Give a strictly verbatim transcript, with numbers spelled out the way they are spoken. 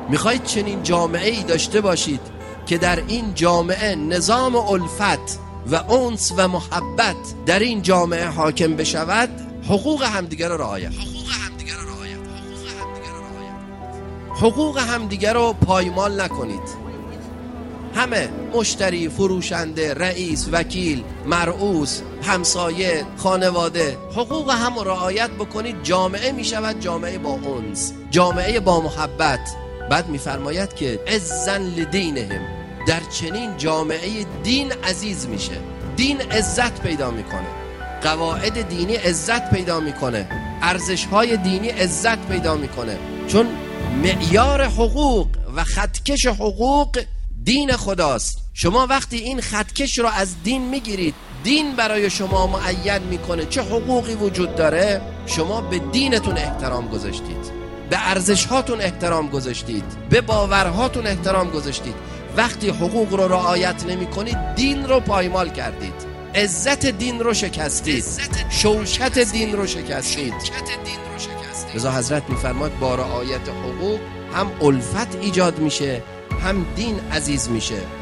میخواید چنین جامعه‌ای داشته باشید که در این جامعه نظام الفت و انس و محبت در این جامعه حاکم بشود، حقوق همدیگر رو رعایت حقوق همدیگر رو رعایت حقوق همدیگر رو رعایت حقوق همدیگر رو پایمال نکنید. همه مشتری، فروشنده، رئیس، وکیل، مرئوس، همسایه، خانواده، حقوق هم رو رعایت بکنید. جامعه میشود جامعه با انس، جامعه با محبت. بعد میفرماید که عزن لدینهم، در چنین جامعه دین عزیز میشه، دین عزت پیدا میکنه، قواعد دینی عزت پیدا میکنه، ارزش‌های دینی عزت پیدا میکنه. چون معیار حقوق و خطکش حقوق دین خداست. شما وقتی این خطکش رو از دین میگیرید، دین برای شما معین میکنه چه حقوقی وجود داره، شما به دینتون احترام گذاشتید، به ارزش‌هاتون احترام گذاشتید، به باورهاتون احترام گذاشتید. وقتی حقوق رو رعایت نمی‌کنید، دین رو پایمال کردید، عزت دین رو شکستید، شوکت دین رو شکستید. لذا حضرت می‌فرماد با رعایت حقوق هم الفت ایجاد میشه، هم دین عزیز میشه.